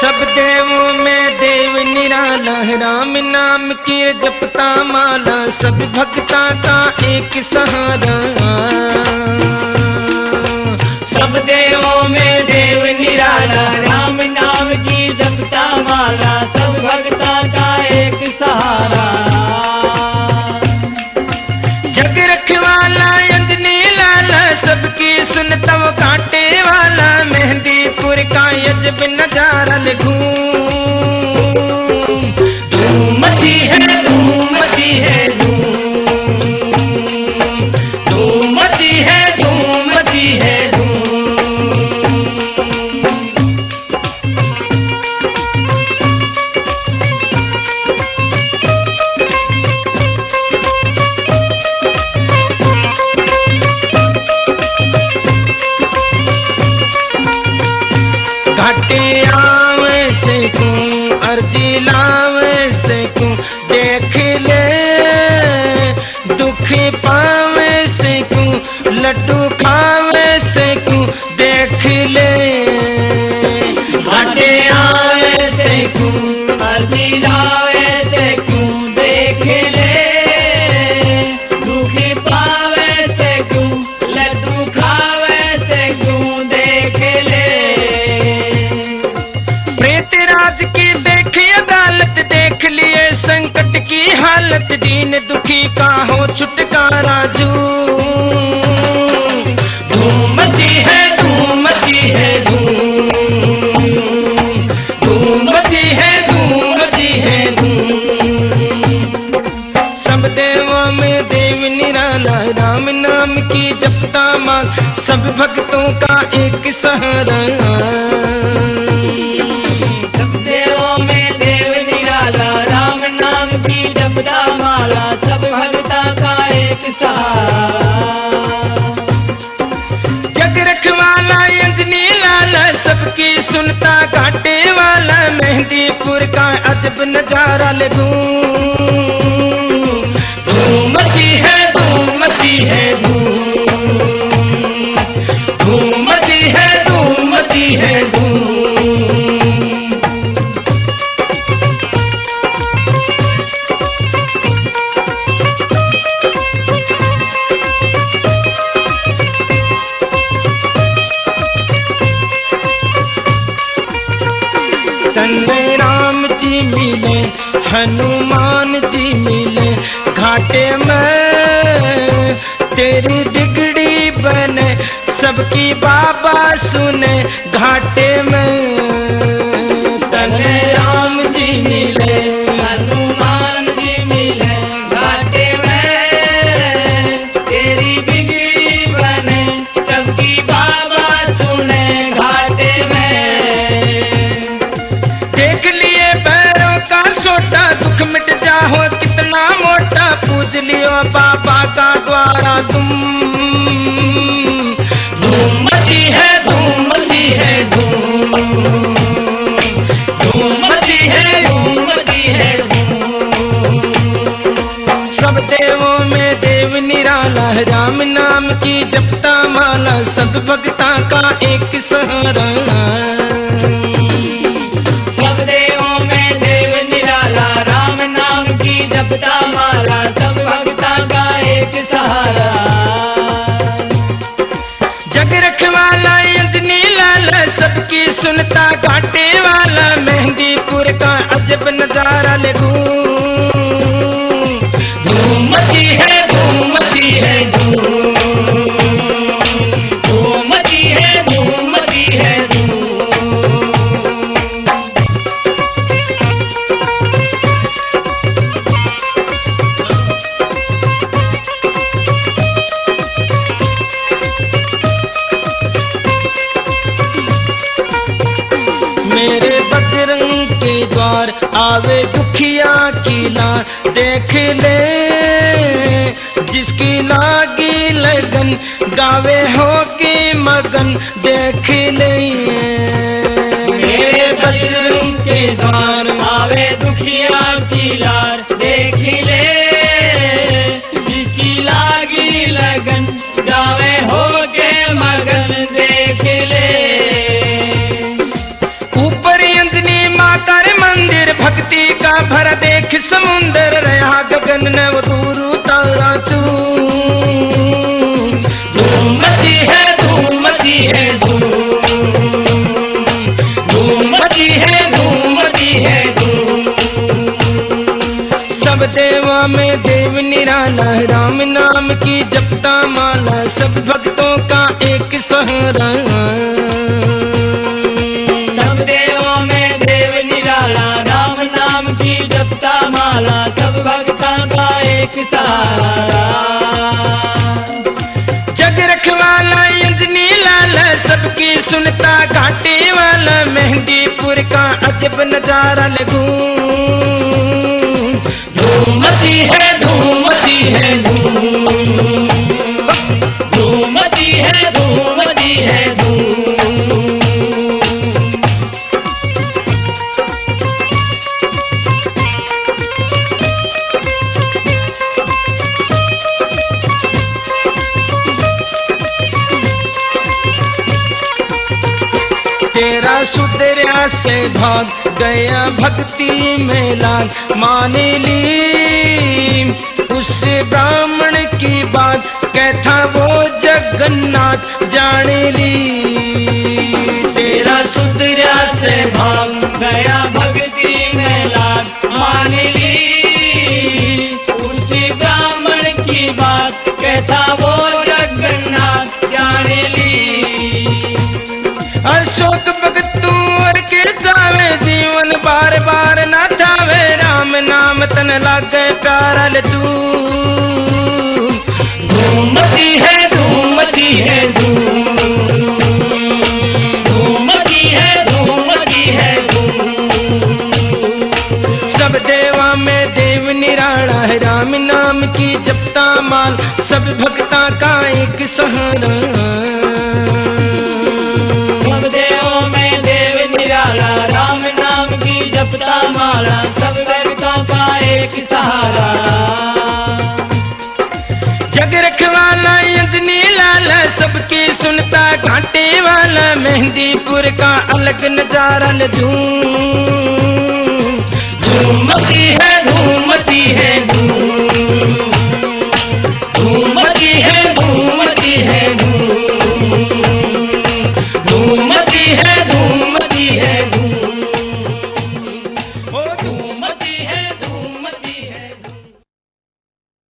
सब देवों में देव निराला, राम नाम की जपता माला, सब भक्ता का एक सहारा। सब देवों में देव निराला, राम नाम की जपता माला, सब भक्ता का एक सहारा। जग रखवाला अंजनी लाला, सबकी सुनता वो कांटे वाला, मेहंदीपुर का यजब नजारा धूम मची है, धूम मची है, धूम मची है, धूम मची है। घाटे आवे से क्यों, अर्जी लावे से क्यों, देख ले दुख पावे से क्यों, लड्डू खावे से क्यों, देख ले। घाटे आवे से क्यों, अर्जी लावे से क्यों, देख ले दुख पावे से क्यों, लड्डू खावे से क्यों, देख ले। प्रेतराज की देखी अदालत, देख लिए संकट की हालत, दीन दुखी का हो छुटकारा जू। धूम मची है, धूम मची है, धूम मची है, धूम मची है, सब देवों में देव निराला, राम नाम की जपता माल, सब भक्तों का एक सहारा। सब देवों में देव निराला, राम नाम की जपता माला, सब भक्ता का एक सहारा। जग रखवाला अंजनी लाला, सबकी सुनता घाटे वाला, मेहंदीपुर का अजब नजारा लगू। धूम मची है, धूम मची है, धूम मची है, धूम मची है, तन्ने राम जी मिले, हनुमान जी मिले, घाटे में तेरी बिगड़ी बने, सबकी बाबा सुने घाटे में। तन्ने राम जी मिले, हनुमान जी मिले, घाटे में तेरी बिगड़ी बने, सबकी बाबा सुने घाटे में। देख लिए पैरों का सोटा, दुख मिट जाओ कितना मोटा, पूज लियो बाबा का द्वारा तुम। धूम मची है, धूम मची है, धूम मची है, धूम मची है, सब देवों में देव निराला, राम नाम की जपता माला, सब भक्ता का एक सहारा। सब देवों में देव निराला, राम नाम की जपता माला, सब भक्ता का एक सहारा। जग रखवाला अंजनी लाला, सबकी सुनता घाटे वाला, मेहंदीपुर का अजब नजारा लगू। धूम मची है, धूम मची है, धूम मची है, धूम मची है, मेरे बजरंग के द्वार आवे दुखिया की ला, देख ले जिसकी लागी लगन, गावे हो के मगन, देख ले। मेरे बजरंग के द्वार आवे दुखिया की लार, देख ले जिसकी लागी लगन, गावे हो के मगन, देख ले। ऊपर अंजनी भरा देख समुंदर रहा गगन ने वो दूर उतारा चूम। धूम मची है, धूम मची है, धूम मची है, धूम मची है, धूम। सब देवा में देव निराला, राम नाम की जपता माला, सब भक्तों का एक सहारा। सब देवों में देव निराला, राम नाम की जपता माला, सब भक्तों का एक सहारा। जग रखवाला अंजनी लाला, सबकी सुनता घाटी वाला, मेहंदीपुर का अजब नजारा लगू। धूम मची है, धूम मची है, धूम मची है, धूम मची है, धूम। तेरा सुधरा से भाग गया भक्ति में लाग, मान ली उस ब्राह्मण की बात, कहता वो जगन्नाथ जान ली। तेरा सुधरा से भाग गया भक्ति में लाग, मान ली उसी ब्राह्मण की बात, कहता वो जगन्नाथ जान ली। अशोक भगतू और के जावे, जीवन बार बार न जावे, राम नाम तन लागे प्यारा लचू। धूम मची है, धूम मची है, धूम मची है, धूम मची है, धूम। सब देवा में देव निराला है, राम नाम की जपता माल, सब भक्ता का एक सहारा। सब देवों में देव निराला, राम नाम की जपता माला, सब भक्तों का एक सहारा। जग रखवाला अंजनी लाला, सबकी सुनता घाटे वाला, मेहंदीपुर का अलग नजारा झूम। धूम मची है,